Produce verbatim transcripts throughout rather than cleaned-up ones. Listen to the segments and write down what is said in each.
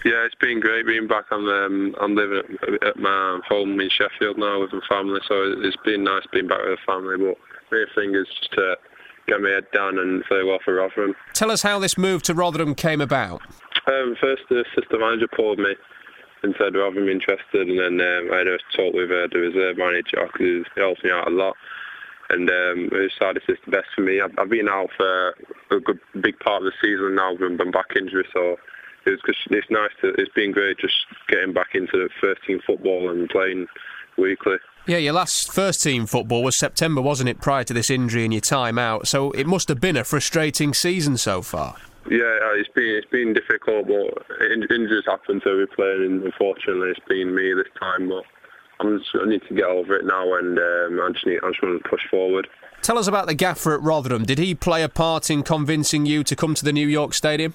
Yeah, it's been great being back. I'm um, I'm living at, at my home in Sheffield now with my family, so it's been nice being back with the family. But the main thing is just to get my head down and play well for Rotherham. Tell us how this move to Rotherham came about. Um, first, the assistant manager called me and said Rotherham interested, and then um, I had a talk with uh, the reserve manager because he helps me out a lot. And um, we decided it's the best for me. I've, I've been out for a good big part of the season now with my back injury, so it was just, it's nice to, it's been great just getting back into the first team football and playing weekly. Yeah, your last first team football was September, wasn't it, prior to this injury and your time out? So it must have been a frustrating season so far. Yeah, it's been it's been difficult, but injuries happen to every player, and unfortunately it's been me this time. But I'm just, I need to get over it now, and um, I just need I just want to push forward. Tell us about the gaffer at Rotherham. Did he play a part in convincing you to come to the New York Stadium?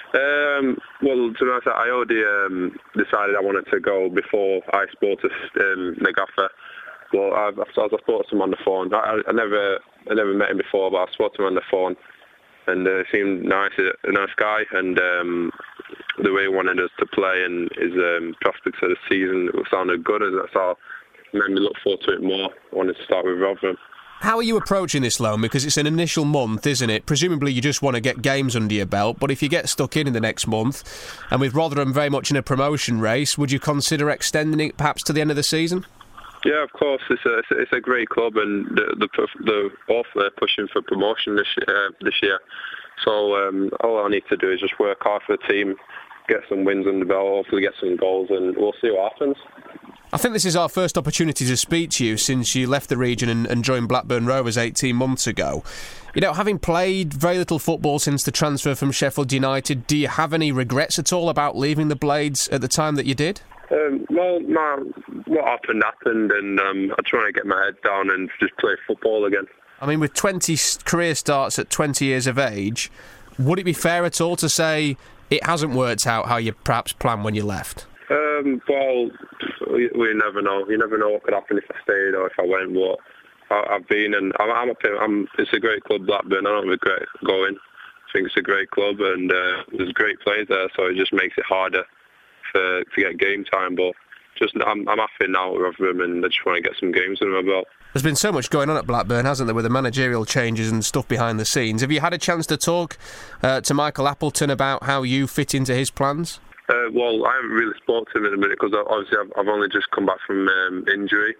Um, well, to be honest, I already um, decided I wanted to go before I spoke to um, the gaffer. Well, I've, I've, I spoke to him on the phone. I, I never I never met him before, but I spoke to him on the phone. And uh, he seemed nice, a nice guy, and um, the way he wanted us to play and his um, prospects of the season sounded good, and that's all made me look forward to it more. I wanted to start with Rotherham. How are you approaching this loan? Because it's an initial month, isn't it? Presumably you just want to get games under your belt, but if you get stuck in in the next month, and with Rotherham very much in a promotion race, would you consider extending it perhaps to the end of the season? Yeah, of course. It's a it's a great club, and the the the both they're pushing for promotion this uh, this year. So um, all I need to do is just work hard for the team, get some wins under the belt, hopefully get some goals, and we'll see what happens. I think this is our first opportunity to speak to you since you left the region and, and joined Blackburn Rovers eighteen months ago. You know, having played very little football since the transfer from Sheffield United, do you have any regrets at all about leaving the Blades at the time that you did? Um, well, no, what happened happened, and um, I try to get my head down and just play football again. I mean, with twenty career starts at twenty years of age, would it be fair at all to say it hasn't worked out how you perhaps planned when you left? Um, well, we, we never know. You never know what could happen if I stayed or if I went. But I, I've been, and I'm, I'm, a, I'm. It's a great club, Blackburn. I don't regret going. I think it's a great club, and uh, there's great players there, so it just makes it harder for to get game time. But just, I'm, I'm happy now with Rotherham, and I just want to get some games under my belt. There's been so much going on at Blackburn, hasn't there, with the managerial changes and stuff behind the scenes. Have you had a chance to talk uh, to Michael Appleton about how you fit into his plans? Uh, well, I haven't really spoken to him in a minute because obviously I've, I've only just come back from um, injury.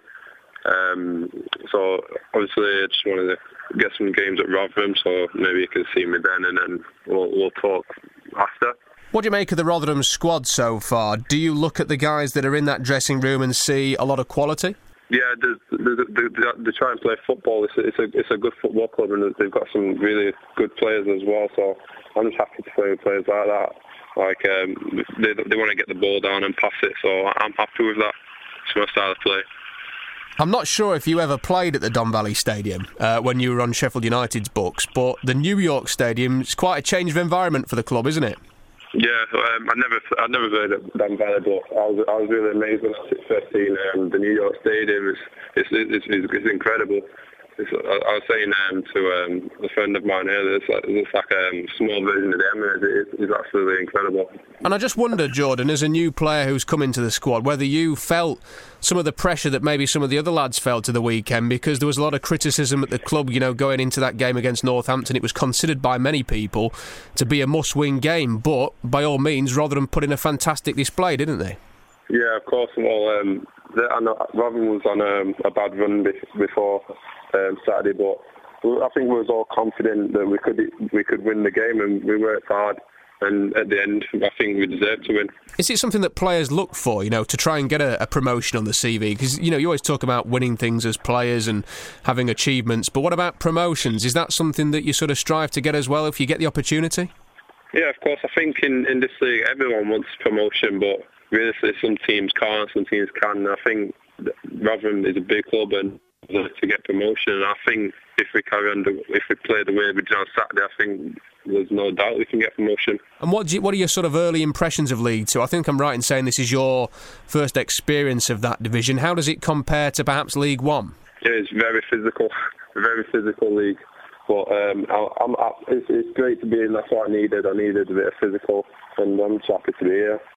Um, so obviously I just wanted to get some games at Rotherham, so maybe you can see me then, and then we'll, we'll talk after. What do you make of the Rotherham squad so far? Do you look at the guys that are in that dressing room and see a lot of quality? Yeah, they, they, they, they try and play football. It's a, it's a it's a good football club, and they've got some really good players as well. So I'm just happy to play with players like that. Like um, they they want to get the ball down and pass it, so I'm happy with that. It's my style of play. I'm not sure if you ever played at the Don Valley Stadium uh, when you were on Sheffield United's books, but the New York Stadium is quite a change of environment for the club, isn't it? Yeah, um, I never I never heard of Don Valley, but I was I was really amazed when I first seen um, the New York Stadium. It's it's it's, it's, it's incredible. It's, I, I was saying um, to um, a friend of mine earlier, it's like, it's like a um, small version of the Emirates. It's, it's absolutely incredible. And I just wonder, Jordan, as a new player who's come into the squad, whether you felt some of the pressure that maybe some of the other lads felt at the weekend, because there was a lot of criticism at the club, you know, going into that game against Northampton. It was considered by many people to be a must-win game, but by all means, Rotherham put in a fantastic display, didn't they? Yeah, of course. Well, um, I know Rotherham was on um, a bad run before um, Saturday, but I think we was all confident that we could we could win the game, and we worked hard. And at the end, I think we deserved to win. Is it something that players look for, you know, to try and get a, a promotion on the C V? Because, you know, you always talk about winning things as players and having achievements, but what about promotions? Is that something that you sort of strive to get as well if you get the opportunity? Yeah, of course. I think in, in this league, everyone wants promotion, but really some teams can't, some teams can. I think Rotherham is a big club and to get promotion, and I think if we carry on, the, if we play the way we did on Saturday, I think there's no doubt we can get promotion. And what do you, what are your sort of early impressions of League Two? I think I'm right in saying this is your first experience of that division. How does it compare to perhaps League One? Yeah, it's very physical, a very physical league. But um, I, I'm, I, it's, it's great to be in. That's what I needed. I needed a bit of physical, and I'm just happy to be here.